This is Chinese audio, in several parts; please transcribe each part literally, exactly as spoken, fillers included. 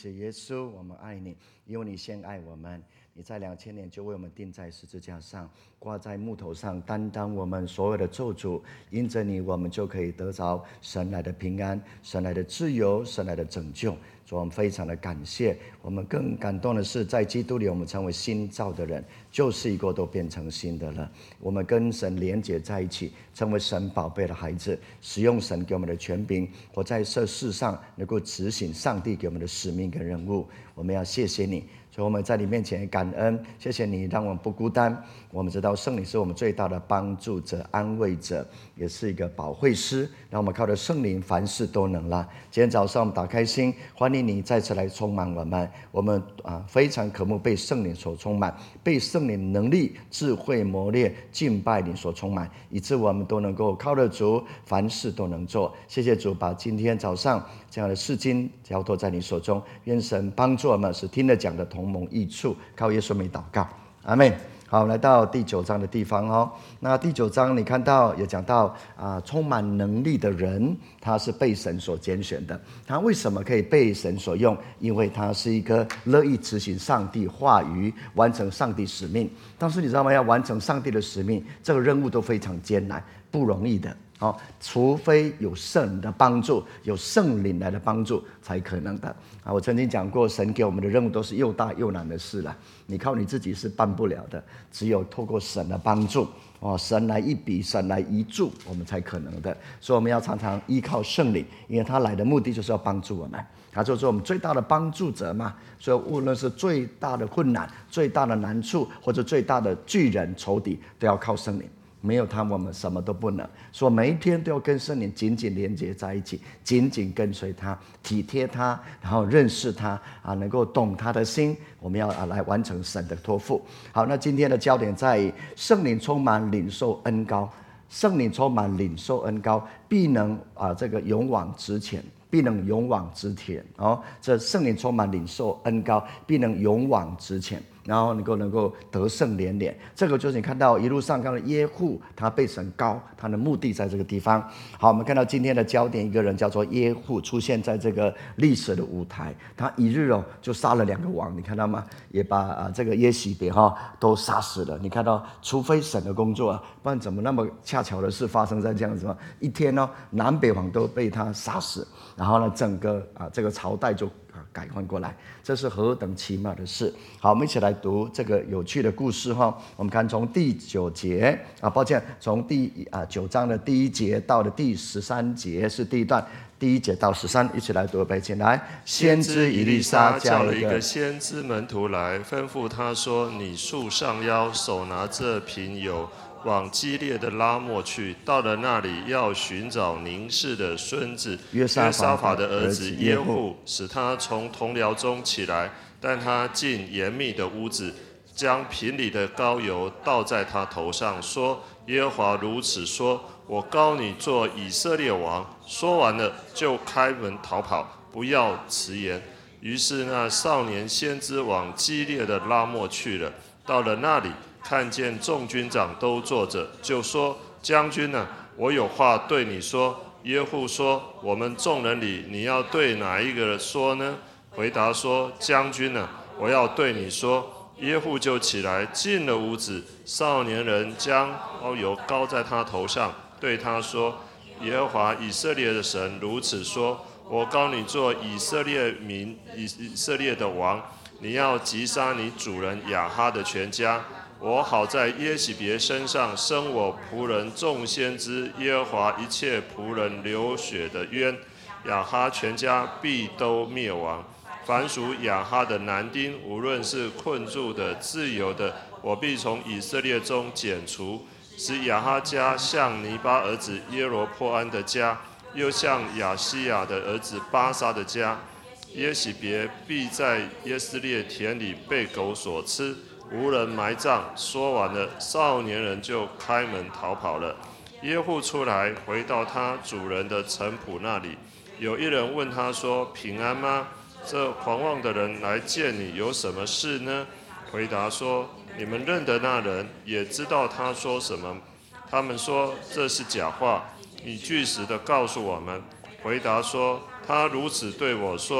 谢耶稣，我们爱你，因为你先爱我们。你在两千年就为我们钉在十字架上，挂在木头上，担当我们所有的咒诅。因着你，我们就可以得着神来的平安，神来的自由，神来的拯救。所以我们非常的感谢。我们更感动的是，在基督里我们成为新造的人，旧事已过，都变成新的了。我们跟神连结在一起，成为神宝贝的孩子，使用神给我们的权柄，活在这世上能够执行上帝给我们的使命跟任务。我们要谢谢你，所以我们在你面前感恩，谢谢你让我们不孤单。我们知道圣灵是我们最大的帮助者、安慰者，也是一个保惠师，让我们靠着圣灵凡事都能了。今天早上我们打开心，欢迎你再次来充满我们。我们啊非常渴慕被圣灵所充满，被圣灵能力、智慧磨练、敬拜你所充满，以致我们都能够靠着主，凡事都能做。谢谢主，把今天早上这样的事经交托在你手中，愿神帮助我们，使听了讲的同盟益处。靠耶稣名祷告，阿们。好，来到第九章的地方哦。那第九章你看到也讲到啊、呃，充满能力的人，他是被神所拣选的。他为什么可以被神所用？因为他是一个乐意执行上帝话语、完成上帝使命。但是你知道吗？要完成上帝的使命，这个任务都非常艰难，不容易的。哦，除非有圣的帮助，有圣灵来的帮助才可能的啊！我曾经讲过，神给我们的任务都是又大又难的事了，你靠你自己是办不了的，只有透过神的帮助哦，神来一笔，神来一助，我们才可能的。所以我们要常常依靠圣灵，因为他来的目的就是要帮助我们，他就是我们最大的帮助者嘛。所以无论是最大的困难、最大的难处，或者最大的巨人仇敌，都要靠圣灵。没有他，我们什么都不能。所以每一天都要跟圣灵紧紧连接在一起，紧紧跟随他，体贴他，然后认识他啊，能够懂他的心。我们要啊来完成神的托付。好，那今天的焦点在圣灵充满领受恩膏，圣灵充满领受恩膏，必能啊这个勇往直前。必能勇往直前哦，这圣灵充满领受恩膏，必能勇往直前，然后能够能够得胜连连。这个就是你看到一路上看到耶户，他被神膏，他的目的在这个地方。好，我们看到今天的焦点，一个人叫做耶户出现在这个历史的舞台，他一日哦就杀了两个王，你看到吗？也把啊这个耶洗别哈、哦、都杀死了。你看到，除非神的工作啊，不然怎么那么恰巧的事发生在这样子吗？一天呢、哦，南北王都被他杀死。然后呢，整个啊这个朝代就啊改换过来，这是何等奇妙的事！好，我们一起来读这个有趣的故事哈。我们看从第九节啊，抱歉，从第啊九章的第一节到的第十三节是第一段，第一节到十三，一起来读背起来。 先知以利沙叫了一个先知门徒来，吩咐他说：“你束上腰，手拿这瓶油。”往基列的拉末去，到了那里要寻找宁氏的孙子约沙法的儿子耶户，使他从同僚中起来。但他进严密的屋子，将瓶里的膏油倒在他头上，说：“耶和华如此说，我膏你做以色列王。”说完了，就开门逃跑，不要迟延。于是那少年先知往基列的拉末去了，到了那里。看见众军长都坐着，就说：“将军啊，我有话对你说。”耶户说：“我们众人里，你要对哪一个说呢？”回答说：“将军啊，我要对你说。”耶户就起来进了屋子，少年人将膏油膏在他头上，对他说：“耶和华以色列的神如此说：我膏你做以色列民以色列的王，你要击杀你主人亚哈的全家。”我好在耶洗别身上生我仆人众先知耶和华一切仆人流血的冤，亚哈全家必都灭亡。凡属亚哈的男丁，无论是困住的、自由的，我必从以色列中剪除，使亚哈家像尼巴儿子耶罗波安的家，又像亚西亚的儿子巴沙的家。耶洗别必在耶斯列田里被狗所吃，无人埋葬。说完了，少年人就开门逃跑了。耶户出来，回到他主人的臣仆那里。有一人问他说：“平安吗？这狂妄的人来见你，有什么事呢？”回答说：“你们认得那人，也知道他说什么。”他们说：“这是假话。”你据实的告诉我们。回答说：“他如此对我说。”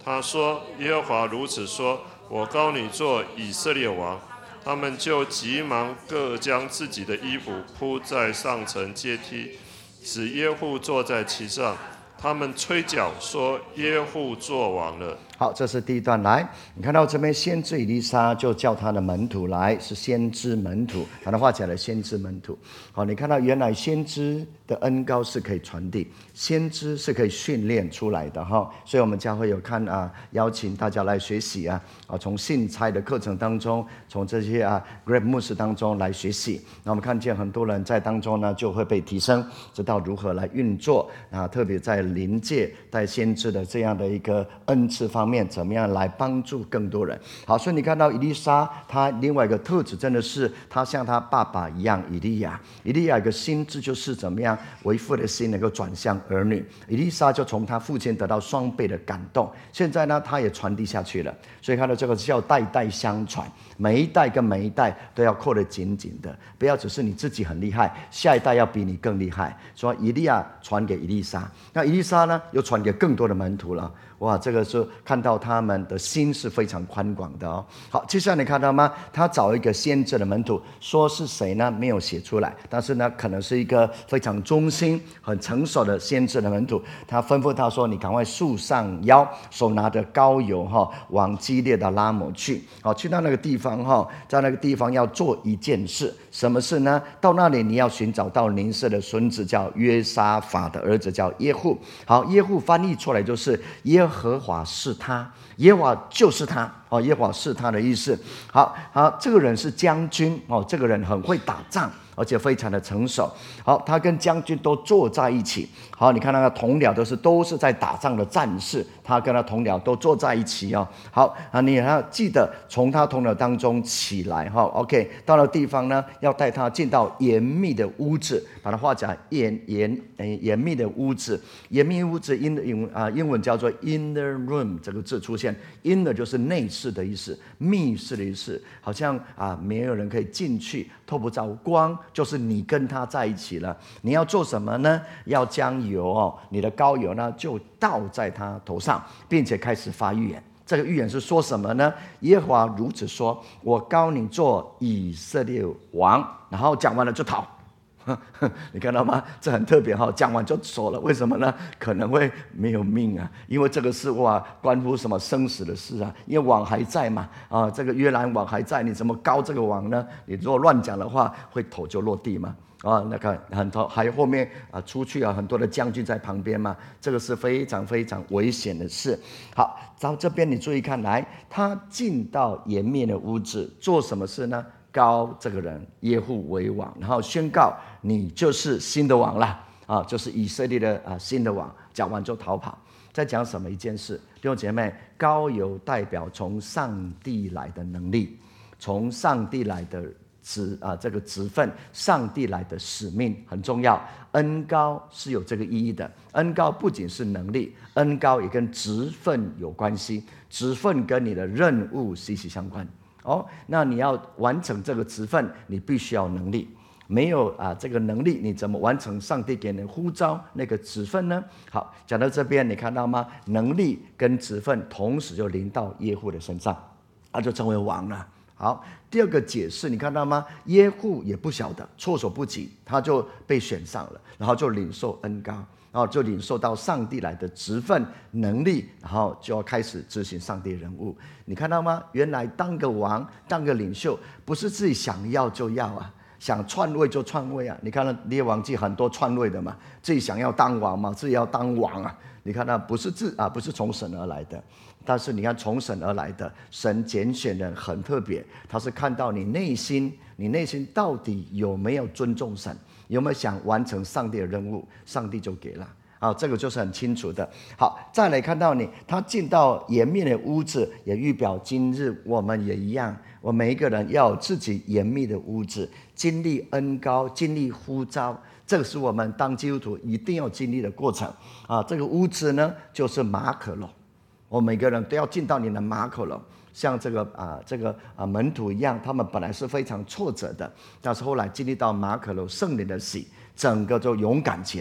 他说：耶和华如此说，我膏你做以色列王。他们就急忙各将自己的衣服铺在上层阶梯，使耶户坐在其上。他们吹角说：耶户作王了。 好，这是第一段。来，你看到这边，先知以利沙就叫他的门徒来，是先知门徒，把它画起来的先知门徒。好，你看到原来先知的恩膏是可以传递，先知是可以训练出来的哈。所以我们教会有看啊，邀请大家来学习啊，啊，从信差的课程当中，从这些啊 Greg 牧师当中来学习。那我们看见很多人在当中呢，就会被提升，知道如何来运作啊，特别在临界带先知的这样的一个恩赐方面，怎么样来帮助更多人。好，所以你看到以利沙他另外一个特质，真的是他像他爸爸一样，以利亚。以利亚一个心智就是怎么样为父的心能够转向儿女，以利沙就从他父亲得到双倍的感动，现在呢他也传递下去了。所以看到这个叫代代相传，每一代跟每一代都要扣得紧紧的，不要只是你自己很厉害，下一代要比你更厉害。所以以利亚传给以利沙，那以利沙呢又传给更多的门徒了。哇，这个是看到他们的心是非常宽广的哦。好，接下来你看到吗？他找一个先知的门徒，说是谁呢？没有写出来，但是呢，可能是一个非常忠心、很成熟的先知的门徒。他吩咐他说：“你赶快束上腰，手拿着膏油哈，往基列的拉摩去。好，去到那个地方哈，在那个地方要做一件事，什么事呢？到那里你要寻找到宁色的孙子，叫约沙法的儿子叫耶户。好，耶户翻译出来就是耶和和华是他，耶和华就是他哦，耶和华是他的意思。好好，这个人是将军哦，这个人很会打仗，而且非常的成熟。好，他跟将军都坐在一起。好，你看那个同僚都是都是在打仗的战士，他跟他同僚都坐在一起哦。好啊，你还要记得从他同僚当中起来哈。OK， 到了地方呢，要带他进到严密的屋子，把它画起来，严严严密的屋子，严密屋子英英啊英文叫做 inner room 这个字出现 ，inner 就是内室的意思，密室的意思，好像啊没有人可以进去，透不着光，就是你跟他在一起了。你要做什么呢？要将油哦，你的膏油呢就倒在他头上，并且开始发预言。这个预言是说什么呢？耶和华如此说：我膏你做以色列王。然后讲完了就逃。你看到吗？这很特别哈，讲完就走了。为什么呢？可能会没有命啊，因为这个是哇，关乎什么生死的事啊。因为王还在嘛，啊，这个约兰王还在，你怎么膏这个王呢？你如果乱讲的话，会头就落地嘛。啊，那个很多还有后面啊出去啊，很多的将军在旁边嘛，这个是非常非常危险的事。好，到这边你注意看来，他进到严密的屋子做什么事呢？膏这个人耶户为王，然后宣告你就是新的王了啊，就是以色列的啊新的王。讲完就逃跑。在讲什么一件事？弟兄姐妹，膏油代表从上帝来的能力，从上帝来的职啊这个职分，上帝来的使命很重要。恩膏是有这个意义的，恩膏不仅是能力，恩膏也跟职分有关系，职分跟你的任务息息相关。哦，那你要完成这个职分，你必须要能力。没有啊，这个能力，你怎么完成上帝给你呼召那个职分呢？好，讲到这边，你看到吗？能力跟职分同时就临到耶户的身上，他就成为王了。好，第二个解释，你看到吗？耶户也不晓得，措手不及，他就被选上了，然后就领受恩膏。然后就领受到上帝来的职分能力，然后就要开始执行上帝人物。你看到吗？原来当个王，当个领袖，不是自己想要就要啊，想篡位就篡位啊。你看到列王记很多篡位的嘛，自己想要当王嘛，自己要当王啊。你看到不是自啊，不是从神而来的，但是你看从神而来的，神拣选人很特别，他是看到你内心，你内心到底有没有尊重神。有没有想完成上帝的任务？上帝就给了啊，这个就是很清楚的。好，再来看到你，他进到严密的屋子，也预表今日我们也一样，我们每一个人要有自己严密的屋子，经历恩膏，经历呼召，这个是我们当基督徒一定要经历的过程啊。这个屋子呢，就是马可楼，我们每个人都要进到你的马可楼。像这个啊，这个啊门徒一样，他们本来是非常挫折的，但是后来经历到马可楼圣灵的洗，整个就勇敢起来，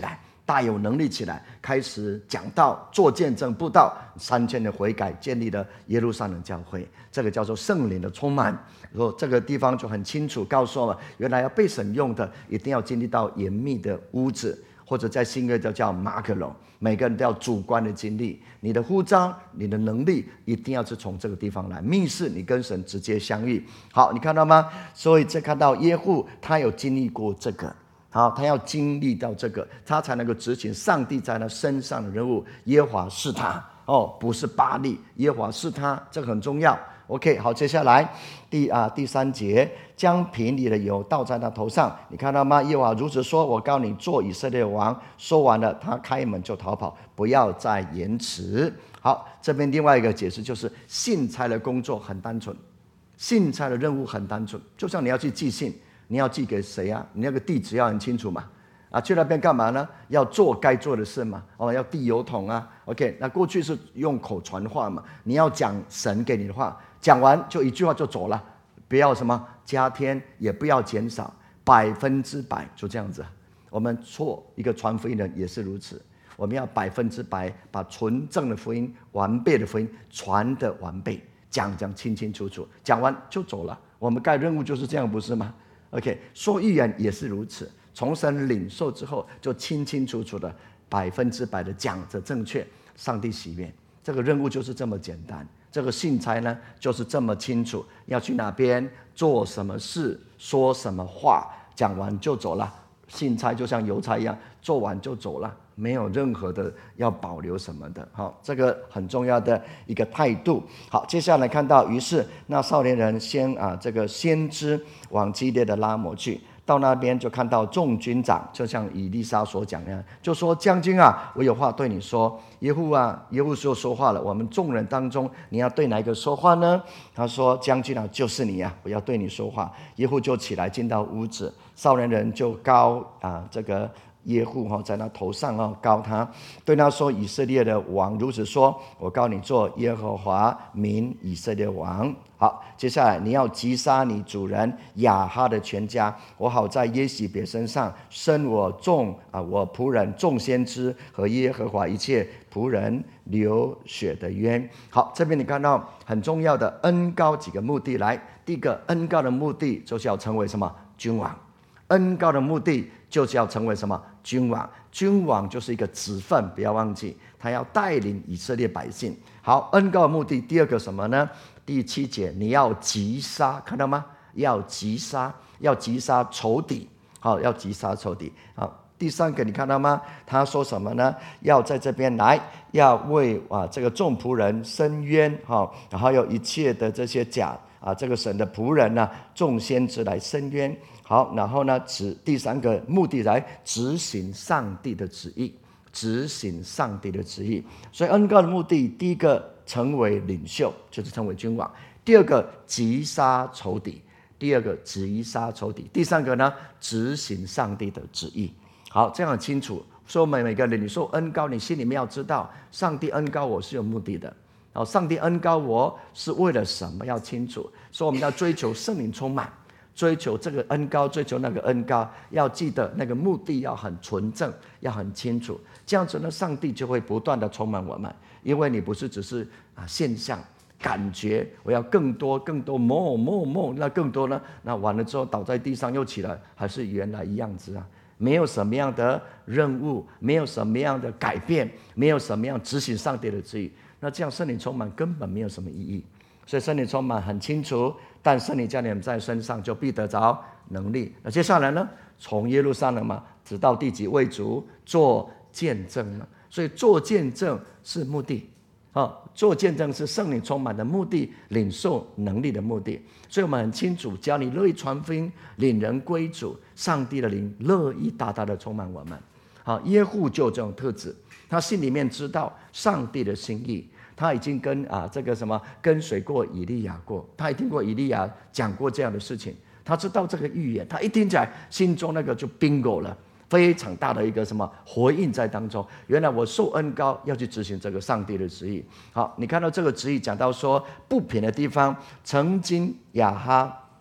大有能力起来，开始讲道、做见证、布道，三千的悔改，建立了耶路撒冷教会。这个叫做圣灵的充满。说这个地方就很清楚告诉我们，原来要被神用的，一定要经历到严密的屋子，或者在新约就叫马可龙。每个人都要主观的经历，你的呼召、你的能力，一定要是从这个地方来。密室，你跟神直接相遇。好，你看到吗？所以这看到耶户，他有经历过这个。好，他要经历到这个，他才能够执行上帝在他身上的任务。耶和华是他，哦，不是巴力，耶和华是他，这个很重要。OK， 好，接下来第啊第三节，将瓶里的油倒在他头上，你看到吗？耶和华如此说：我告你做以色列王。说完了，他开门就逃跑，不要再延迟。好，这边另外一个解释就是信差的工作很单纯，信差的任务很单纯，就像你要去寄信。你要寄给谁啊？你那个地址要很清楚嘛。啊，去那边干嘛呢？要做该做的事嘛。哦，要递邮筒啊。OK， 那过去是用口传话嘛。你要讲神给你的话，讲完就一句话就走了，不要什么加添，也不要减少，百分之百就这样子。我们做一个传福音的人也是如此，我们要百分之百把纯正的福音、完备的福音传得完备，讲讲清清楚楚，讲完就走了。我们该任务就是这样，不是吗？OK， 说预言也是如此，从神领受之后，就清清楚楚的百分之百的讲着正确，上帝喜悦。这个任务就是这么简单，这个信差呢就是这么清楚，要去哪边做什么事，说什么话，讲完就走了。信差就像邮差一样，做完就走了，没有任何的要保留什么的。好，这个很重要的一个态度。好，接下来看到，于是那少年人先啊，这个先知往基列的拉摩去，到那边就看到众军长，就像以利沙所讲的，就说：将军啊，我有话对你说。耶户啊，耶户就说话了：我们众人当中，你要对哪一个说话呢？他说：将军啊，就是你啊，我要对你说话。耶户就起来进到屋子，少年人就高啊这个耶户哈在他头上哦高他，对他说：以色列的王如此说，我告你做耶和华民以色列王。好，接下来你要击杀你主人亚哈的全家，我好在耶洗别身上生我众啊我仆人众先知和耶和华一切仆人流血的冤。好，这边你看到很重要的恩膏几个目的来，第一个恩膏的目的就是要成为什么君王，恩膏的目的就是要成为什么君王，君王就是一个职分，不要忘记，他要带领以色列百姓。好，恩膏的目的第二个什么呢？第七节，你要击杀，看到吗？要击杀，要击杀仇敌。好，要击杀仇敌。好，第三个你看到吗？他说什么呢？要在这边来，要为啊这个众仆人伸冤，哈，然后有一切的这些假啊这个神的仆人呢、啊，众先知来伸冤。好，然后呢，指第三个目的来执行上帝的旨意，执行上帝的旨意。所以恩膏的目的，第一个成为领袖，就是成为君王；第二个击杀仇敌，第二个击杀仇敌；第三个呢，执行上帝的旨意。好，这样很清楚。所以我们每个人，你受恩膏，你心里面要知道，上帝恩膏我是有目的的。好，上帝恩膏我是为了什么？要清楚。所以我们要追求圣灵充满。追求这个恩膏，追求那个恩膏，要记得那个目的要很纯正，要很清楚。这样子呢，上帝就会不断的充满我们。因为你不是只是啊现象感觉，我要更多更多 more more more， 那更多呢？那完了之后倒在地上又起来，还是原来一样子啊？没有什么样的任务，没有什么样的改变，没有什么样执行上帝的旨意，那这样圣灵充满根本没有什么意义。所以圣灵充满很清楚，但圣灵降临在身上就必得着能力。那接下来呢？从耶路撒冷嘛，直到地极为主做见证嘛。所以做见证是目的，啊，做见证是圣灵充满的目的，领受能力的目的。所以我们很清楚，只要你乐意传福音，领人归主，上帝的灵乐意大大的充满我们。好，耶户就有这种特质，他心里面知道上帝的心意。他已经跟啊这个什么跟随过以利亚过，他也听过以利亚讲过这样的事情，他知道这个预言，他一听起来心中那个就 bingo 了，非常大的一个什么回应在当中。原来我受恩膏要去执行这个上帝的旨意。好，你看到这个旨意讲到说不平的地方，曾经亚哈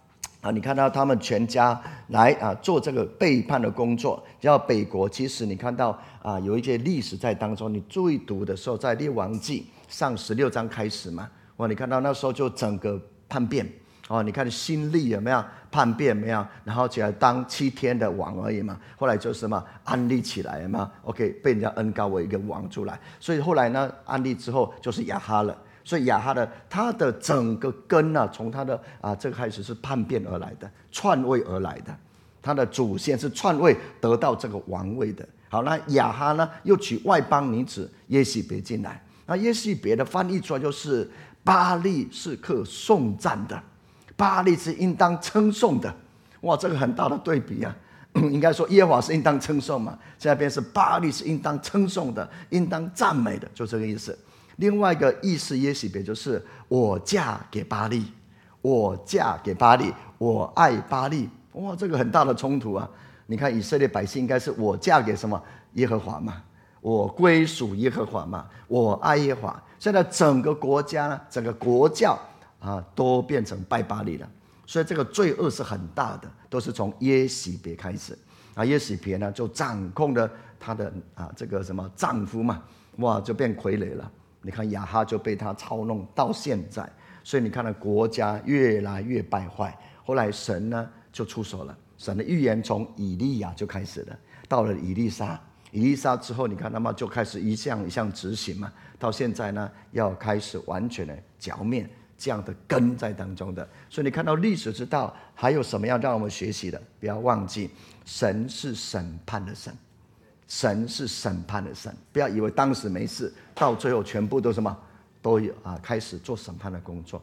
啊，你看到他们全家来啊做这个背叛的工作，叫北国。其实你看到啊，有一些历史在当中，你注意读的时候，在列王记上十六章开始嘛，哇，你看到那时候就整个叛变哦，你看新历有没有叛变没有？然后起来当七天的王而已嘛，后来就是什么安立起来嘛 ，OK， 被人家恩膏为一个王出来，所以后来呢，安立之后就是亚哈了。所以亚哈的他的整个根呢、啊，从他的啊这个开始是叛变而来的，篡位而来的，他的祖先是篡位得到这个王位的。好，那亚哈呢又娶外邦女子耶洗别进来，那耶洗别的翻译出来就是巴力是可颂赞的，巴力是应当称颂的。哇，这个很大的对比啊！应该说耶和华是应当称颂嘛，现在变成是巴力是应当称颂的，应当赞美的，就这个意思。另外一个意思耶洗别就是我嫁给巴力，我嫁给巴力，我爱巴力。哇，这个很大的冲突啊！你看以色列百姓应该是我嫁给什么耶和华嘛，我归属耶和华嘛，我爱耶和华。现在整个国家呢，整个国教啊，都变成拜巴力了。所以这个罪恶是很大的，都是从耶洗别开始。啊，耶洗别呢就掌控了他的啊这个什么丈夫嘛，哇，就变傀儡了。你看亚哈就被他操弄到现在，所以你看到国家越来越败坏。后来神呢就出手了，神的预言从以利亚就开始了，到了以利沙，以利沙之后，你看他们就开始一项一项执行嘛，到现在呢要开始完全的剿灭这样的根在当中的。所以你看到历史之道还有什么要让我们学习的？不要忘记，神是审判的神。神是审判的神，不要以为当时没事，到最后全部都什么都有啊，开始做审判的工作。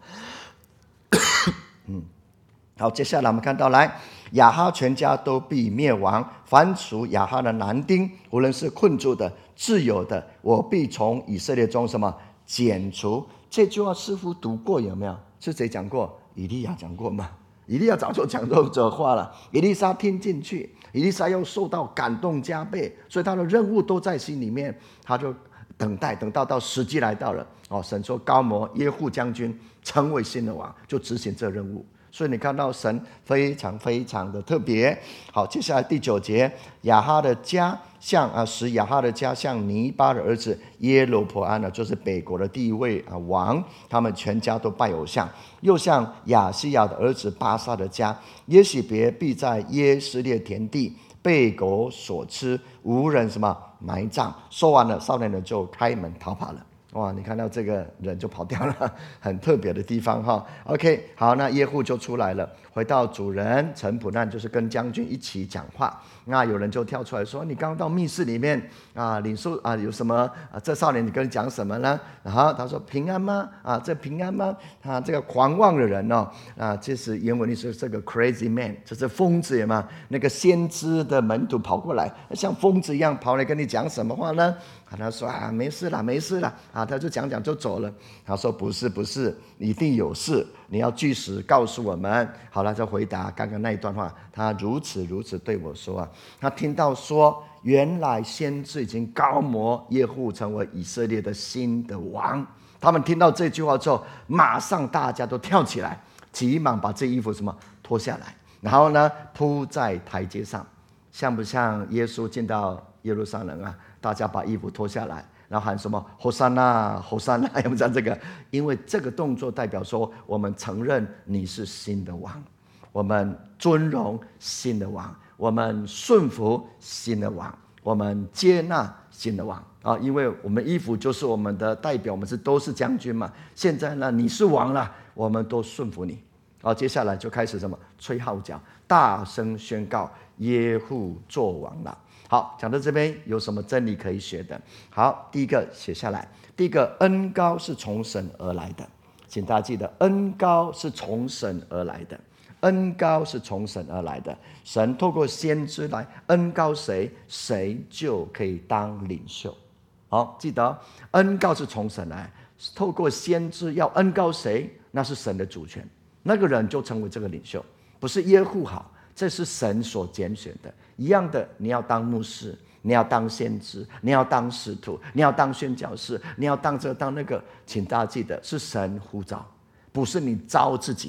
嗯，好，接下来我们看到，来亚哈全家都必灭亡，凡属亚哈的男丁，无论是困住的、自由的，我必从以色列中什么剪除。这句话师父读过有没有？是谁讲过？以利亚讲过吗？以利亚早就讲过这话了，以利沙听进去，以利沙又受到感动加倍，所以他的任务都在心里面，他就等待，等到到时机来到了，哦，神说高摩耶户将军成为新的王，就执行这任务。所以你看到神非常非常的特别。好，接下来第九节，亚哈的家像啊，使亚哈的家像尼巴的儿子耶罗波安呢，就是北国的第一位啊王，他们全家都拜偶像；又像亚西亚的儿子巴萨的家，耶洗别必在耶斯列田地被狗所吃，无人什么埋葬。说完了，少年人就开门逃跑了。哇，你看到这个人就跑掉了，很特别的地方哈。OK， 好，那耶户就出来了，回到主人陈普难，就是跟将军一起讲话。那有人就跳出来说：“你刚刚到密室里面啊，领受啊，有什么啊？这少年你跟你讲什么呢？”然后他说：“平安吗？啊，这平安吗？啊，这个狂妄的人哦，啊，这是原文里是这个 crazy man， 这是疯子有吗？那个先知的门徒跑过来，像疯子一样跑来跟你讲什么话呢？”他说啊，没事啦，没事啦，啊，他就讲讲就走了。他说不是不是，一定有事，你要据实告诉我们。好了，就回答刚刚那一段话。他如此如此对我说啊，他听到说，原来先知已经膏抹耶户成为以色列的新的王。他们听到这句话之后，马上大家都跳起来，急忙把这衣服什么脱下来，然后呢铺在台阶上，像不像耶稣进到耶路撒冷啊？大家把衣服脱下来，然后喊什么侯山那侯山那，有没有讲这个？因为这个动作代表说，我们承认你是新的王，我们尊荣新的王，我们顺服新的王，我们接纳新的王啊！因为我们衣服就是我们的代表，我们是都是将军嘛。现在呢，你是王了，我们都顺服你。好，接下来就开始什么吹号角，大声宣告耶户作王了。好，讲到这边有什么真理可以学的？好，第一个写下来。第一个，恩膏是从神而来的，请大家记得，恩膏是从神而来的，恩膏是从神而来的。神透过先知来恩膏谁，谁就可以当领袖。好，记得恩膏是从神来，透过先知要恩膏谁，那是神的主权，那个人就成为这个领袖，不是耶户好。这是神所拣选的，一样的，你要当牧师，你要当先知，你要当使徒，你要当宣教士，你要当这当那个，请大家记得，是神呼召，不是你招自己。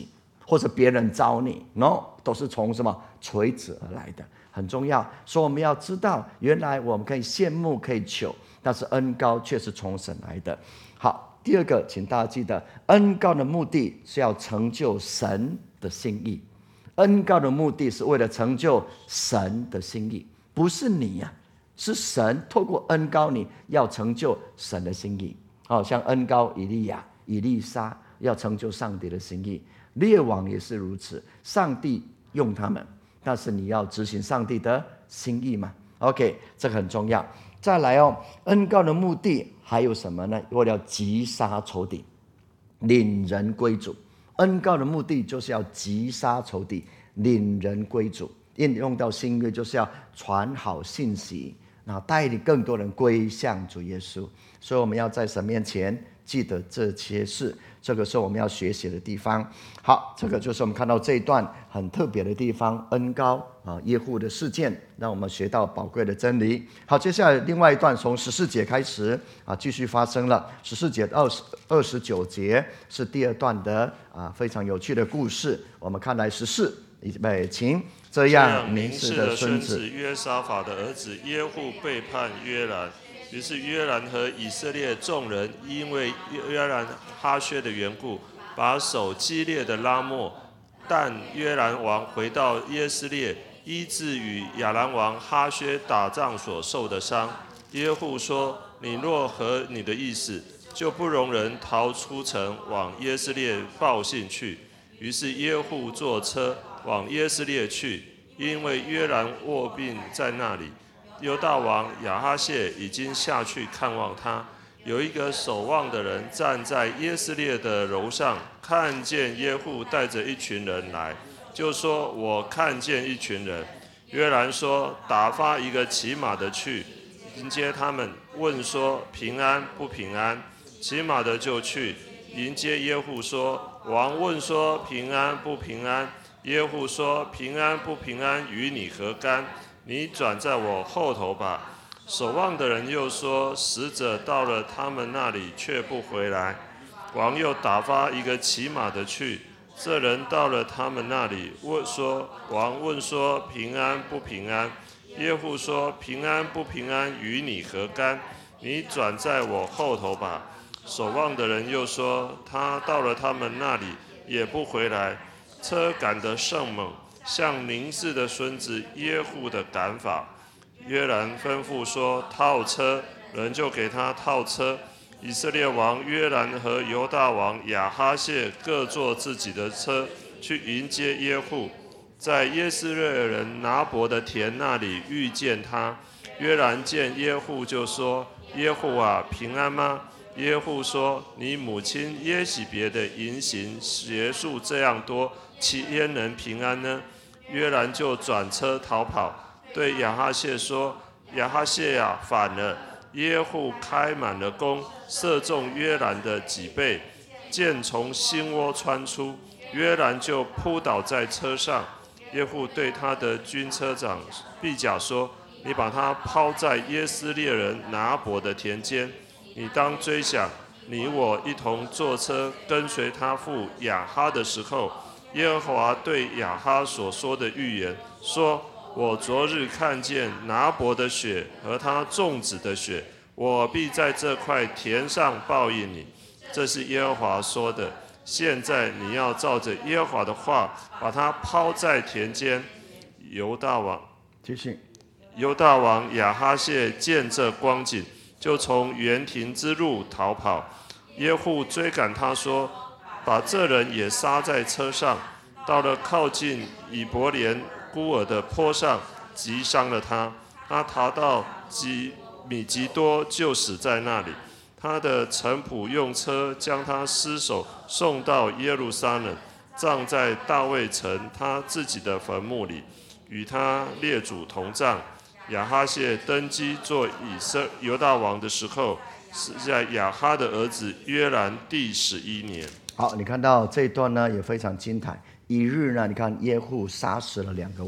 或者别人招你 ，no， 都是从什么垂直而来的，很重要。所以我们要知道，原来我们可以羡慕，可以求，但是恩膏却是从神来的。好，第二个，请大家记得，恩膏的目的是要成就神的心意。恩膏的目的是为了成就神的心意，不是你呀、啊，是神透过恩膏你要成就神的心意。好、哦、像恩膏以利亚、以利沙要成就上帝的心意，列王也是如此，上帝用他们，但是你要执行上帝的心意嘛。OK， 这个很重要。再来哦，恩膏的目的还有什么呢？为了击杀仇敌，领人归主。恩膏的目的就是要击杀仇敌，领人归主。应用到新约就是要传好信息，然后带领更多人归向主耶稣。所以我们要在神面前记得这些事，这个是我们要学习的地方。好，这个就是我们看到这一段很特别的地方，恩膏啊耶户的事件，让我们学到宝贵的真理。好，接下来另外一段从十四节开始啊，继续发生了。十四节到二十九节是第二段的啊非常有趣的故事。我们看来十四，预备，请。这样，宁示的孙子约沙法的儿子耶户背叛约兰，于是约兰和以色列众人因为约兰哈薛的缘故，把手激烈的拉磨。但约兰王回到耶斯列，医治与亚兰王哈薛打仗所受的伤。耶户说：“你若合你的意思，就不容人逃出城，往耶斯列报信去。”于是耶户坐车往耶斯列去，因为约兰卧病在那里。犹大王亚哈谢已经下去看望他。有一个守望的人站在耶斯列的楼上，看见耶户带着一群人来，就说：“我看见一群人。”约兰说：“打发一个骑马的去迎接他们，问说平安不平安。”骑马的就去迎接耶户说：“王问说平安不平安？”耶户说：“平安不平安与你何干？你转在我后头吧。”守望的人又说：“使者到了他们那里，却不回来。”王又打发一个骑马的去，这人到了他们那里，问说：“王问说平安不平安？”耶户说：“平安不平安与你何干？你转在我后头吧。”守望的人又说：“他到了他们那里，也不回来。”车赶得甚猛，像宁示的孙子耶户的赶法。约兰吩咐说：“套车。”人就给他套车。以色列王约兰和犹大王亚哈谢各坐自己的车，去迎接耶户，在耶斯列人拿伯的田那里遇见他。约兰见耶户就说：“耶户啊，平安吗？”耶户说：“你母亲耶洗别的淫行邪术这样多，其焉能平安呢？”约兰就转车逃跑，对亚哈谢说：“亚哈谢呀，反了！”耶户开满了弓，射中约兰的脊背，箭从心窝穿出，约兰就扑倒在车上。耶户对他的军车长毕甲说：“你把他抛在耶斯列人拿伯的田间。你当追想，你我一同坐车跟随他父亚哈的时候，耶和华对亚哈所说的预言说：我昨日看见拿伯的血和他众子的血，我必在这块田上报应你。这是耶和华说的。现在你要照着耶和华的话，把他抛在田间。”犹大王继续。 犹大王亚哈谢见这光景，就从园亭之路逃跑。耶户追赶他说：“把这人也杀在车上。”到了靠近以伯莲孤儿的坡上，击伤了他。他逃到基米吉多，就死在那里。他的臣仆用车将他尸首送到耶路撒冷，葬在大卫城他自己的坟墓里，与他列祖同葬。亚哈谢登基做以色犹大王的时候，是在亚哈的儿子约兰第十一年。 好，你看到这一段呢，也非常精彩。一日呢，你看耶户杀死了两个王，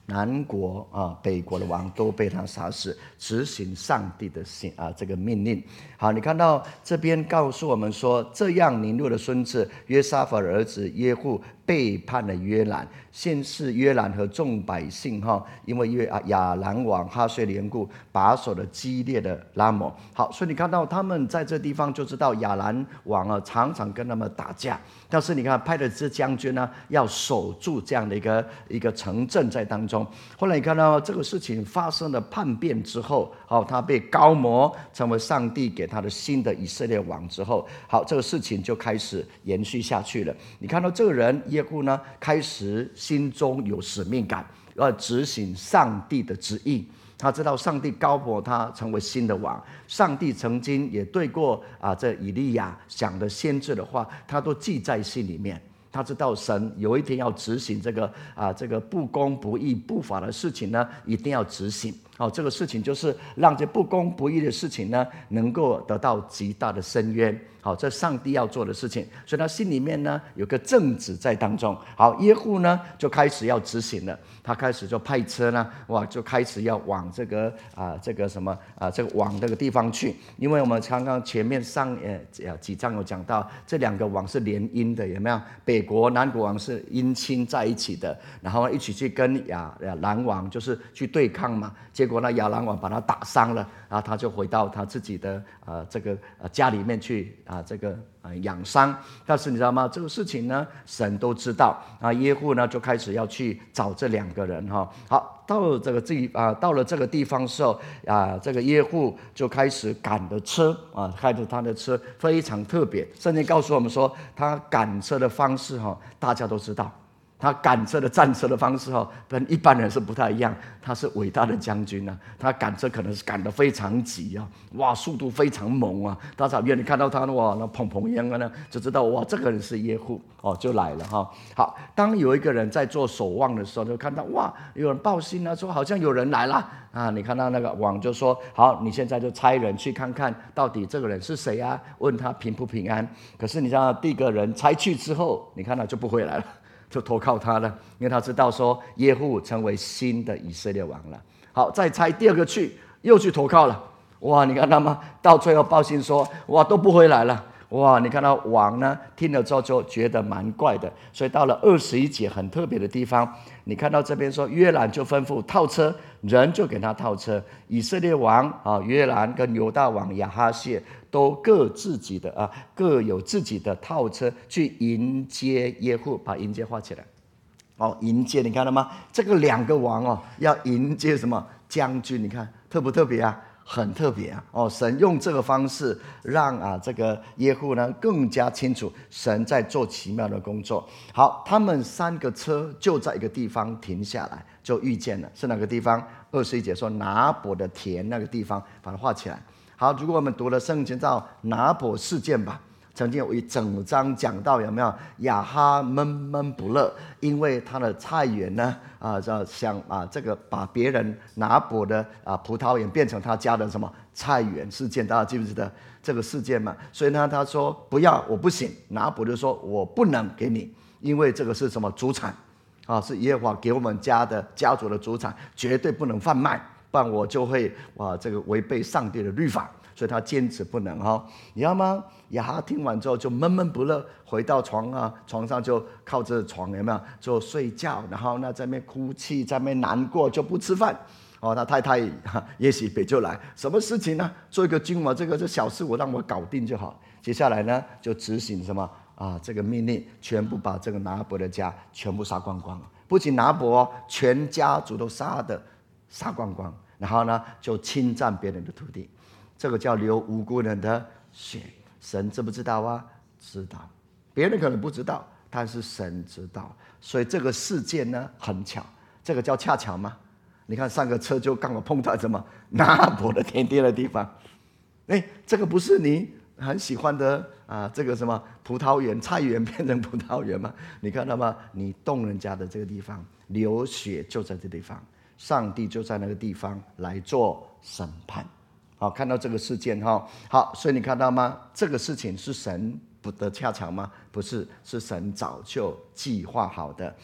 南国啊、北国的王都被他杀死，执行上帝的心啊这个命令。好，你看到这边告诉我们说，这样尼禄的孙子约沙法的儿子耶户背叛了约兰，先是约兰和众百姓哈，因为约啊亚兰王哈薛的缘故，把守了激烈的拉摩。好，所以你看到他们在这地方就知道亚兰王啊常常跟他们打架，但是你看派的这将军呢要守住这样的一个一个城镇在当中。后来你看到这个事情发生了叛变之后，好，他被高摩成为上帝给他的新的以色列王之后，好，这个事情就开始延续下去了。你看到这个人耶户呢，开始心中有使命感，要执行上帝的旨意。他知道上帝高摩他成为新的王，上帝曾经也对过啊这以利亚讲的先知的话，他都记在心里面。他知道神有一天要执行这个啊这个不公不义不法的事情呢，一定要执行。好，这个事情就是让这不公不义的事情呢，能够得到极大的深渊。好，这上帝要做的事情，所以他心里面呢有个正直在当中。好，耶户呢就开始要执行了，他开始就派车呢，哇，就开始要往这个啊这个什么啊这个往这个地方去，因为我们刚刚前面上呃几章有讲到，这两个王是联姻的，有没有？北国南国王是姻亲在一起的，然后一起去跟亚亚兰王就是去对抗嘛。结果呢，亚兰王把他打伤了，然后他就回到他自己的呃这个呃家里面去啊、呃、这个呃养伤。但是你知道吗？这个事情呢，神都知道啊。耶户呢就开始要去找这两个人哈。好，到了这个地啊，到了这个地方时候啊，这个耶户就开始赶的车啊，开着他的车非常特别。圣经告诉我们说，他赶车的方式哈，大家都知道。他赶车的战车的方式哦，跟一般人是不太一样。他是伟大的将军啊，他赶车可能是赶得非常急啊，哇，速度非常猛啊。大小远你看到他哇，那砰砰一样呢，就知道哇，这个人是耶户哦，就来了哈、哦。好，当有一个人在做守望的时候，就看到哇，有人报信啊，说好像有人来了啊。你看到那个王就说，好，你现在就差人去看看到底这个人是谁啊？问他平不平安。可是你知道，第一个人差去之后，你看他就不回来了。就投靠他了，因为他知道说耶户成为新的以色列王了。好，再差第二个去，又去投靠了。哇，你看到吗？到最后报信说，哇，都不回来了。哇，你看到王呢，听了之后就觉得蛮怪的。所以到了二十一节很特别的地方，你看到这边说，约兰就吩咐套车，人就给他套车。以色列王啊，约兰跟犹大王亚哈谢都各自己的啊，各有自己的套车去迎接耶户，把迎接画起来。哦，迎接，你看到吗？这个两个王哦，要迎接什么将军？你看特不特别啊？很特别啊！哦，神用这个方式让啊这个耶户呢更加清楚神在做奇妙的工作。好，他们三个车就在一个地方停下来，就遇见了，是哪个地方？二十一节说拿伯的田那个地方，把它画起来。好，如果我们读了圣经，到拿伯事件吧。曾经有一整章讲到有没有亚哈闷闷不乐，因为他的菜园呢啊，想啊这个把别人拿伯的啊葡萄园变成他家的什么菜园事件，大家记不记得这个事件嘛？所以呢，他说不要，我不行。拿伯就说我不能给你，因为这个是什么主产啊，是耶和华给我们家的家族的主产，绝对不能贩卖，不然我就会哇这个违背上帝的律法。所以他坚持不能哈，你知道吗？亚哈听完之后就闷闷不乐，回到床啊，床上就靠着床有没有就睡觉，然后呢在那边哭泣，在那边难过，就不吃饭。哦，他太太耶洗别就来，什么事情呢？做一个君王，这个这小事我让我搞定就好。接下来呢就执行什么啊？这个命令，全部把这个拿伯的家全部杀光光，不仅拿伯，全家族都杀的杀光光，然后呢就侵占别人的土地。这个叫流无辜人的血，神知不知道啊？知道，别人可能不知道，但是神知道。所以这个事件呢很巧，这个叫恰巧吗？你看上个车就刚好碰到什么拿伯的田地的地方，哎，这个不是你很喜欢的啊？这个什么葡萄园、菜园变成葡萄园吗？你看到吗？你动人家的这个地方，流血就在这地方，上帝就在那个地方来做审判。好，看到这个事件哈，好，所以你看到吗？这个事情是神不得恰巧吗？不是，是神早就计划好的。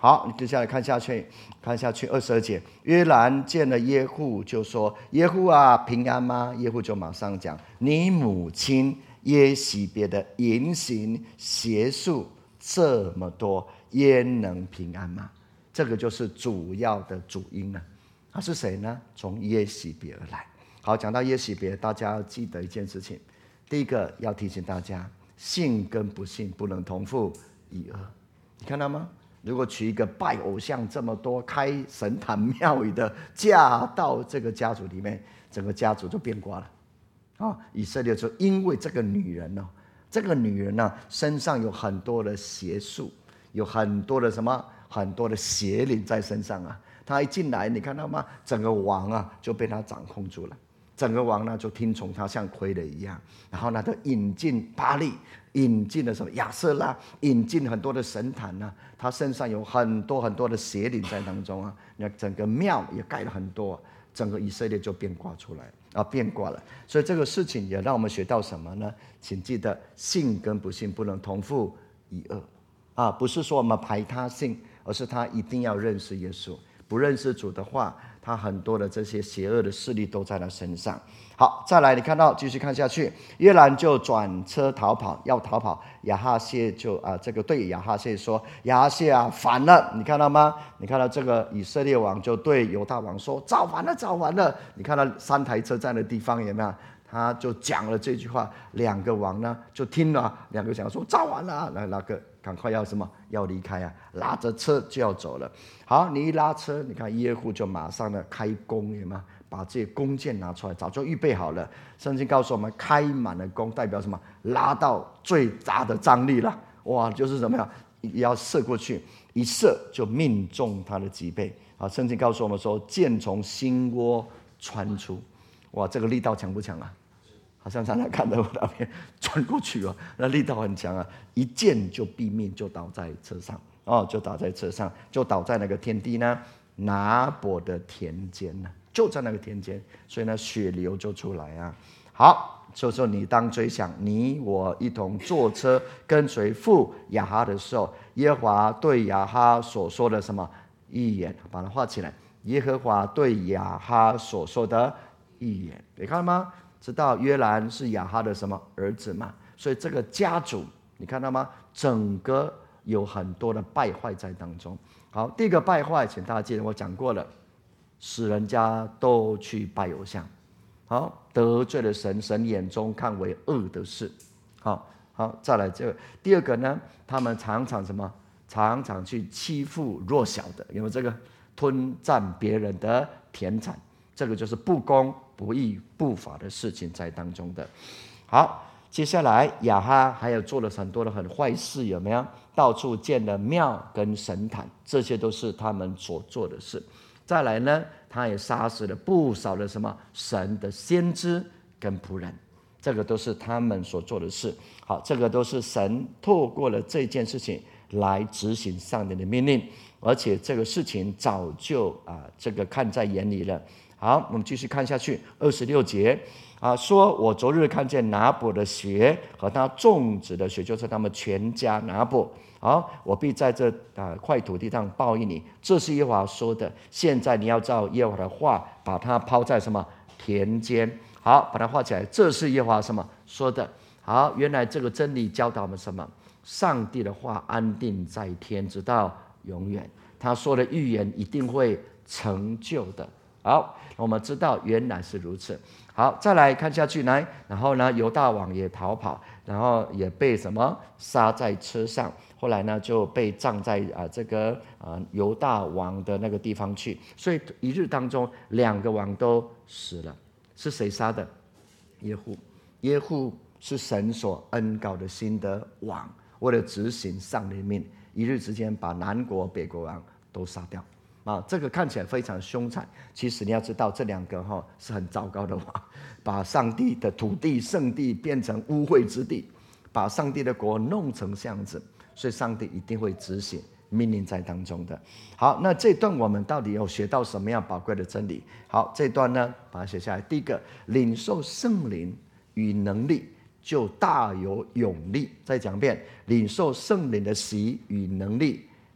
好，你接下来看下去，看下去二十二节，约兰见了耶户，就说：“耶户啊，平安吗？”耶户就马上讲：“你母亲耶洗别的言行邪术这么多，焉能平安吗？”这个就是主要的主因了。他是谁呢？从耶洗别而来。好，讲到耶洗别，大家要记得一件事情。第一个要提醒大家，信跟不信不能同父异母。你看到吗？如果娶一个拜偶像这么多、开神坛庙宇的，嫁到这个家族里面，整个家族就变卦了。啊，以色列就因为这个女人呢，这个女人呢身上有很多的邪术，有很多的什么，很多的邪灵在身上啊。她一进来，你看到吗？整个王啊就被她掌控住了。整个王呢就听从他，像傀儡一样，然后呢就引进巴力，引进了什么亚瑟拉，引进很多的神坛呢、啊，他身上有很多很多的邪灵在当中啊，那整个庙也盖了很多，整个以色列就变卦出来啊，变卦了。所以这个事情也让我们学到什么呢？请记得，信跟不信不能同父异母啊，不是说我们排他信，而是他一定要认识耶稣。不认识主的话，他很多的这些邪恶的势力都在他身上。好，再来，你看到继续看下去，约兰就转车逃跑，要逃跑。亚哈谢就啊、呃，这个对亚哈谢说：“亚哈谢啊，反了！你看到吗？你看到这个以色列王就对犹大王说：造反了，造反了！你看到三台车站的地方有没有？他就讲了这句话，两个王呢就听了，两个讲说造反了，来那个赶快要什么？要离开啊，拉着车就要走了。好，你一拉车，你看耶户就马上呢开弓，有没有？把这些弓箭拿出来，早就预备好了。圣经告诉我们，开满了弓代表什么？拉到最大的张力了。哇，就是怎么样？要射过去，一射就命中他的脊背。啊，圣经告诉我们说，箭从心窝穿出。哇，这个力道强不强啊？好像常常看到我那边穿过去哦，那力道很强啊，一箭就毙命，就倒在车上哦，就倒在车上，就倒在那个田地呢，拿伯的田间呢，就在那个田间，所以呢，血流就出来啊。好，就说你当追想，你我一同坐车跟随父亚哈的时候，耶和华对亚哈所说的什么预言，把它画起来。耶和华对亚哈所说的预言，你看到吗？知道约兰是亚哈的什么儿子嘛？所以这个家族你看到吗？整个有很多的败坏在当中。好，第一个败坏，请大家记得我讲过了，使人家都去拜偶像，好，得罪了神，神眼中看为恶的事。好，好，再来这个第二个呢，他们常常什么？常常去欺负弱小的，因为这个吞占别人的田产，这个就是不公不义不法的事情在当中的。好，接下来亚哈还有做了很多的很坏事，有没有？到处建了庙跟神坛，这些都是他们所做的事。再来呢，他也杀死了不少的什么神的先知跟仆人，这个都是他们所做的事。好，这个都是神透过了这件事情来执行上帝的命令，而且这个事情早就啊这个看在眼里了。好，我们继续看下去，二十六节啊，说我昨日看见拿伯的血和他种植的血，就是他们全家拿伯。好，我必在这啊块土地上报应你，这是耶和华说的。现在你要照耶和华的话，把它抛在什么田间？好，把它画起来。这是耶和华什么说的？好，原来这个真理教导我们什么？上帝的话安定在天，直到永远。他说的预言一定会成就的。好，我们知道原来是如此。好，再来看下去，来，然后呢，犹大王也逃跑，然后也被什么杀在车上，后来呢就被葬在啊、呃、这个啊、呃、犹大王的那个地方去。所以一日当中，两个王都死了。是谁杀的？耶户。耶户是神所恩膏的新的王，为了执行上帝的命，一日之间把南国北国王都杀掉。啊，这个看起来非常凶残，其实你要知道，这两个哈、哦、是很糟糕的王，把上帝的土地圣地变成污秽之地，把上帝的国弄成这样子，所以上帝一定会执行命令在当中的。好，那这段我们到底有学到什么样宝贵的真理？好，这段呢把它写下来。第一个，领受圣灵与能力，就大有勇力。再讲一遍，领受圣灵的喜与能力，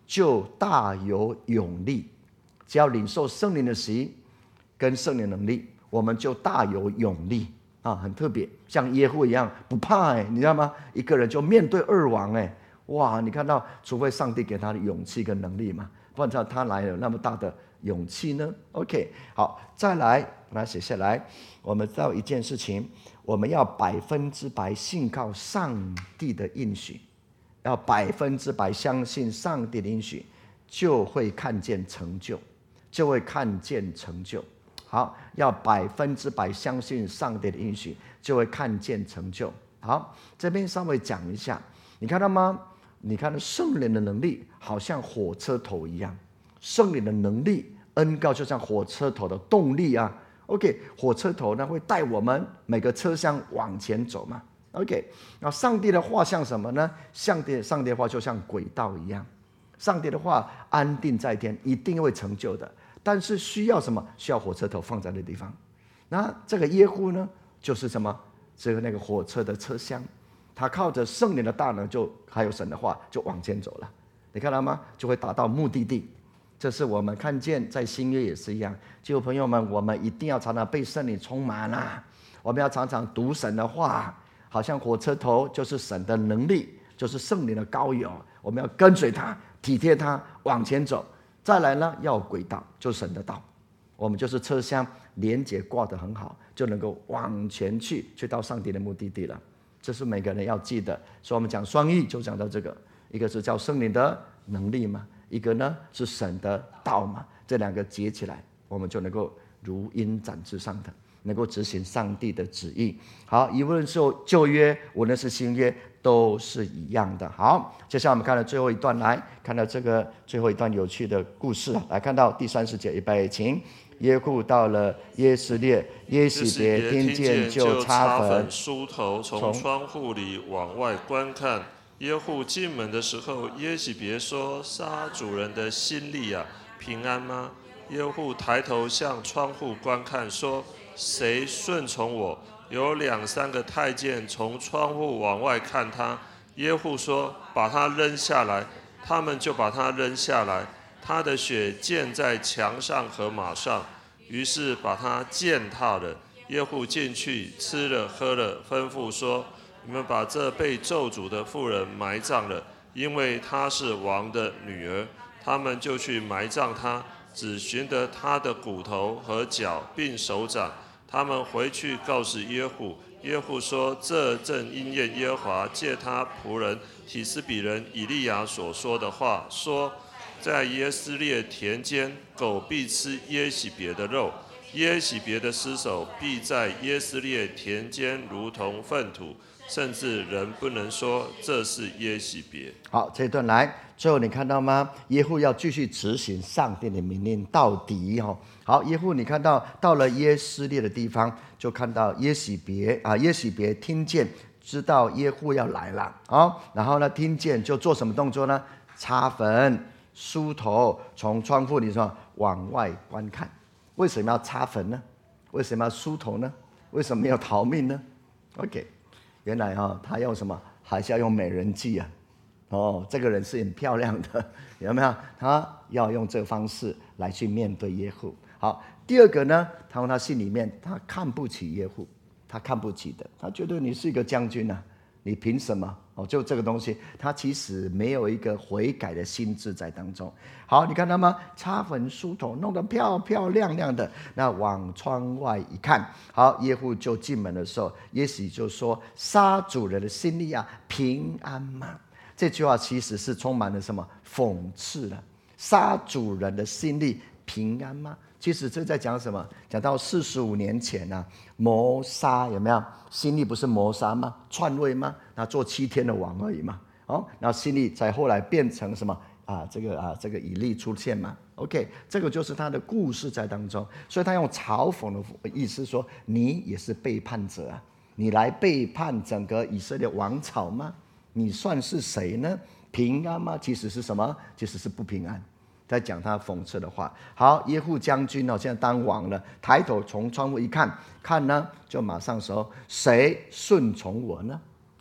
就大有勇力。只要领受圣灵的洗跟圣灵能力，我们就大有勇力啊，很特别，像耶户一样不怕哎，你知道吗？一个人就面对二王哎，哇！你看到，除非上帝给他的勇气跟能力嘛，不然他哪有那么大的勇气呢 ？OK， 好，再来把它写下来。我们知道一件事情，我们要百分之百信靠上帝的应许，要百分之百相信上帝的应许，就会看见成就，就会看见成就。好，要百分之百相信上帝的应许，就会看见成就。好，这边稍微讲一下，你看到吗？你看到圣灵的能力好像火车头一样，圣灵的能力恩膏就像火车头的动力啊。OK， 火车头呢会带我们每个车厢往前走嘛。OK， 那上帝的话像什么呢？上帝上帝的话就像轨道一样，上帝的话安定在天，一定会成就的。但是需要什么？需要火车头放在那地方。那这个耶户呢，就是什么？这个那个火车的车厢，他靠着圣灵的大能就，就还有神的话，就往前走了。你看到吗？就会达到目的地。这是我们看见在新约也是一样。基督朋友们，我们一定要常常被圣灵充满啊！我们要常常读神的话，好像火车头就是神的能力，就是圣灵的膏油，我们要跟随他，体贴他，往前走。再来呢，要有轨道，就是神的道。我们就是车厢连接挂得很好，就能够往前去，去到上帝的目的地了。这是每个人要记得。所以我们讲双义就讲到这个，一个是叫圣灵的能力嘛，一个呢是神的道嘛，这两个结起来，我们就能够如鹰展翅上腾，能够执行上帝的旨意。好，无论是旧约，无论是新约，都是一样的。好，接下来我们看到最后一段，来看到这个最后一段有趣的故事，来看到第三十节，预备，请。耶户到了耶斯列，耶洗别听见就擦粉梳头，从窗户里往外观看。耶户进门的时候，耶洗别说：“杀主人的心力啊，平安吗？”耶户抬头向窗户观看，说：“谁顺从我？”有两三个太监从窗户往外看他。耶户说：“把他扔下来。”他们就把他扔下来。他的血溅在墙上和马上，于是把他践踏了。耶户进去吃了喝了，吩咐说：“你们把这被咒诅的妇人埋葬了，因为她是王的女儿。”他们就去埋葬她，只寻得她的骨头和脚并手掌。他们回去告诉耶户，耶户说：“这正应验耶和华借他仆人提斯比人以利亚所说的话，说：在耶斯列田间，狗必吃耶洗别的肉，耶洗别的尸首必在耶斯列田间如同粪土，甚至人不能说这是耶洗别。” 好，这一段来，最后你看到吗？耶户要继续执行上帝的命令到底哦。好，耶户你看到到了耶斯列的地方，就看到耶洗别啊，耶洗别听见知道耶户要来了啊、哦，然后呢听见就做什么动作呢？擦粉。梳头，从窗户里说往外观看。为什么要擦粉呢？为什么要梳头呢？为什么要逃命呢 ？OK， 原来哈、哦，他用什么？还是要用美人计啊？哦，这个人是很漂亮的，有没有？他要用这个方式来去面对耶户。好，第二个呢，他从他心里面，他看不起耶户，他看不起的，他觉得你是一个将军啊，你凭什么？哦，就这个东西，他其实没有一个悔改的心智在当中。好，你看到吗？擦粉梳头，弄得漂漂亮亮的。那往窗外一看，好，耶户就进门的时候，耶洗就说：“杀主人的心力啊，平安吗？”这句话其实是充满了什么讽刺的？杀主人的心力平安吗？其实这在讲什么？讲到四十五年前啊，谋杀有没有？心力不是谋杀吗？篡位吗？那做七天的王而已嘛。哦，然后心力才后来变成什么啊？这个啊，这个以利出现嘛。OK， 这个就是他的故事在当中，所以他用嘲讽的意思说：你也是背叛者啊！你来背叛整个以色列王朝吗？你算是谁呢？平安吗？其实是什么？其实是不平安。在讲他讽刺的话。好，耶户将军哦，现在当王了，抬头从窗户一看，看呢就马上说：谁顺从我呢？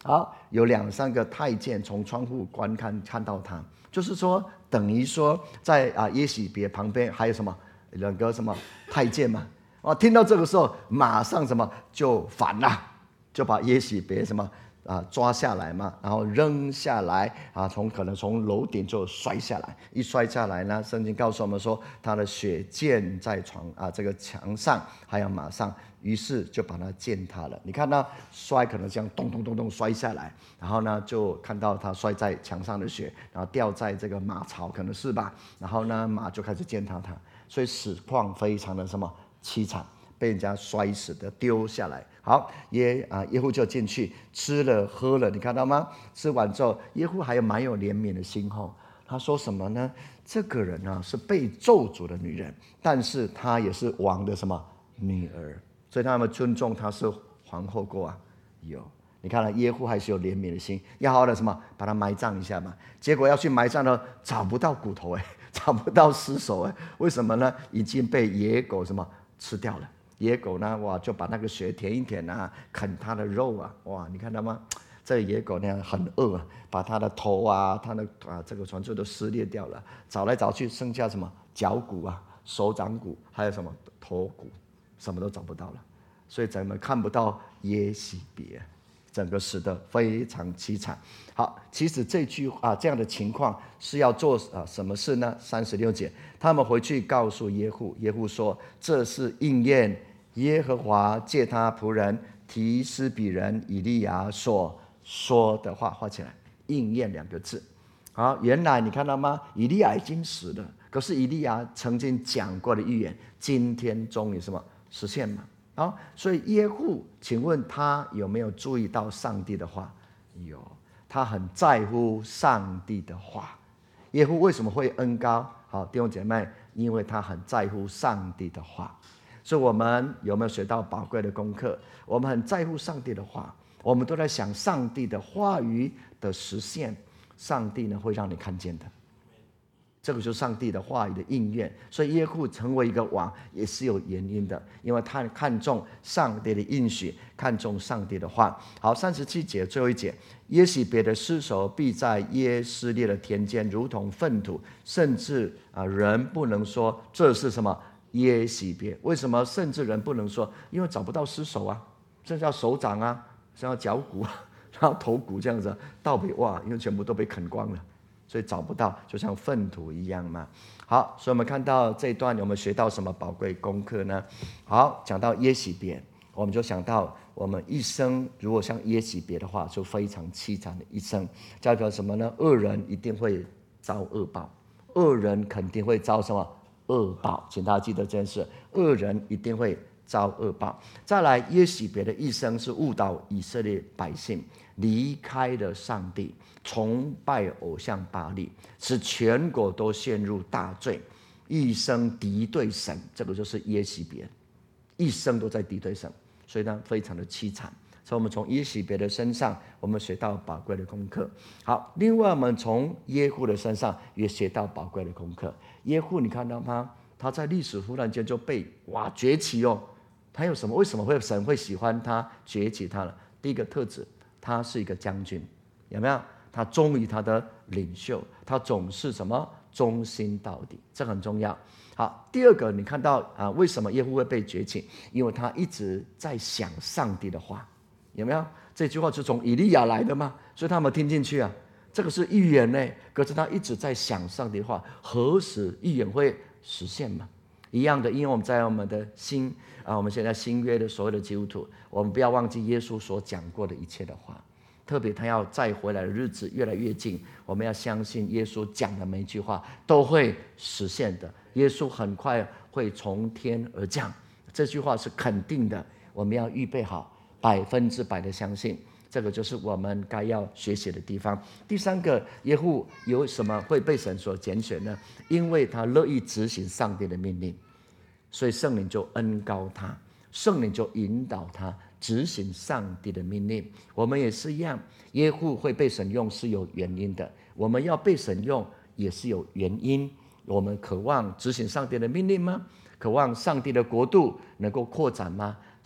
好，有两三个太监从窗户观看，看到他，就是说等于说在啊耶洗别旁边还有什么两个什么太监嘛。哦，听到这个时候，马上什么就反了，就把耶洗别什么啊抓下来嘛，然后扔下来啊，从可能从楼顶就摔下来，一摔下来呢，圣经告诉我们说，他的血溅在床啊这个墙上，还有马上，于是就把它践踏了。你看到摔可能这样咚咚咚咚摔下来，然后呢就看到他摔在墙上的血，然后掉在这个马槽，可能是吧，然后呢马就开始践踏他，所以死况非常的什么凄惨，被人家摔死的丢下来。好，耶啊耶户就进去吃了喝了，你看到吗？吃完之后，耶户还有蛮有怜悯的心后，他说什么呢？这个人啊是被咒诅的女人，但是她也是王的什么女儿，所以他们尊重她是皇后过啊。有，你看了耶户还是有怜悯的心，要好好的什么把她埋葬一下嘛。结果要去埋葬呢，找不到骨头哎，找不到尸首哎，为什么呢？已经被野狗什么吃掉了。野狗呢，哇，就把那个血舔一舔啊，啃它的肉啊，哇，你看到吗？这个野狗呢很饿啊，把它的头啊，它的啊这个全部都撕裂掉了，找来找去剩下什么脚骨啊、手掌骨，还有什么头骨，什么都找不到了，所以咱们看不到耶洗别，整个死得非常凄惨。好，其实这句啊这样的情况是要做啊什么事呢？三十六节，他们回去告诉耶户，耶户说：“这是应验耶和华借他仆人提斯比人以利亚所说的话。”画起来，应验两个字。好，原来你看到吗？以利亚已经死了，可是以利亚曾经讲过的预言，今天终于什么实现嘛？好，所以耶户，请问他有没有注意到上帝的话？有，他很在乎上帝的话。耶户为什么会恩膏？好，弟兄姐妹，因为他很在乎上帝的话。所以我们有没有学到宝贵的功课？我们很在乎上帝的话，我们都在想上帝的话语的实现，上帝呢会让你看见的。这个就是上帝的话语的应验。所以耶户成为一个王也是有原因的，因为他看重上帝的应许，看重上帝的话。好，三十七节最后一节，耶洗别的尸首必在耶斯列的田间，如同粪土，甚至啊人不能说这是什么耶洗别。为什么甚至人不能说？因为找不到尸首啊，剩下手掌啊，剩下脚骨，然后头骨这样子，倒背哇，因为全部都被啃光了。所以找不到，就像粪土一样嘛。好，所以我们看到这一段，有没有学到什么宝贵功课呢？好，讲到耶洗别，我们就想到我们一生如果像耶洗别的话，就非常凄惨的一生。代表什么呢？恶人一定会遭恶报，恶人肯定会遭什么恶报？请大家记得这件事，恶人一定会遭恶报。再来，耶洗别的一生是误导以色列百姓，离开了上帝，崇拜偶像巴力，使全国都陷入大罪，一生敌对神。这个就是耶洗别，一生都在敌对神，所以呢非常的凄惨。所以我们从耶洗别的身上，我们学到宝贵的功课。好，另外我们从耶户的身上也学到宝贵的功课。耶户你看到吗？他在历史忽然间就被哇崛起哦。他有什么？为什么会神会喜欢他崛起他呢？第一个特质，他是一个将军，有没有？他忠于他的领袖，他总是什么忠心到底，这很重要。好，第二个，你看到啊，为什么耶户会被崛起？因为他一直在想上帝的话，有没有？这句话是从以利亚来的嘛，所以他们听进去啊。这个是预言呢，可是他一直在想上帝的话，何时预言会实现嘛？一样的，因为我们在我们的新啊，我们现在新约的所有的基督徒，我们不要忘记耶稣所讲过的一切的话。特别他要再回来的日子越来越近，我们要相信耶稣讲的每一句话都会实现的。耶稣很快会从天而降，这句话是肯定的，我们要预备好，百分之百的相信。这个就是我们该要学习的地方。第三个，耶户有什么会被神所拣选呢？因为他乐意执行上帝的命令，所以圣灵就恩膏他，圣灵就引导他执行上帝的命令。我们也是一样，耶户会被神用是有原因的，我们要被神用也是有原因。我们渴望执行上帝的命令吗？渴望上帝的国度能够扩展吗？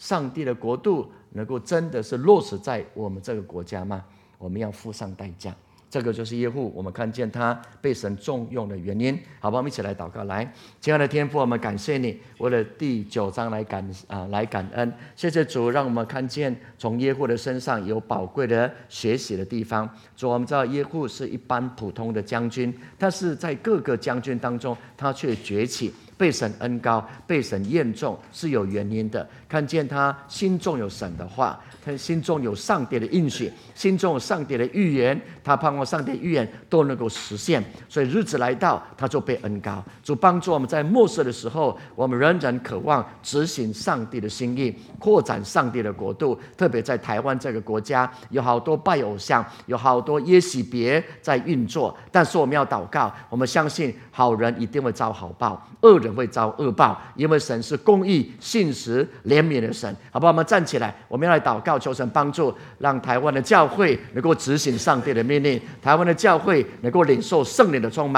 上帝的国度能够真的是落实在我们这个国家吗？我们要付上代价。这个就是耶户，我们看见他被神重用的原因。好吧，我们一起来祷告。来，亲爱的天父，我们感谢你，为了第九章来感啊来感恩。谢谢主，让我们看见从耶户的身上有宝贵的学习的地方。主，我们知道耶户是一般普通的将军，但是在各个将军当中，他却崛起，被神恩膏，被神验中，是有原因的。看见他心中有神的话，他心中有上帝的应许，心中有上帝的预言，他盼望上帝的预言都能够实现。所以日子来到，他就被恩膏。主帮助我们在末世的时候，我们仍然渴望执行上帝的心意，扩展上帝的国度。特别在台湾这个国家，有好多拜偶像，有好多耶洗别在运作。但是我们要祷告，我们相信好人一定会遭好报，恶人会遭恶报，因为神是公义、信实、怜悯的神。好不好？我们站起来，我们要来祷告，求神帮助，让台湾的教会能够执行上帝的命令，台湾的教会能够领受圣灵的充满。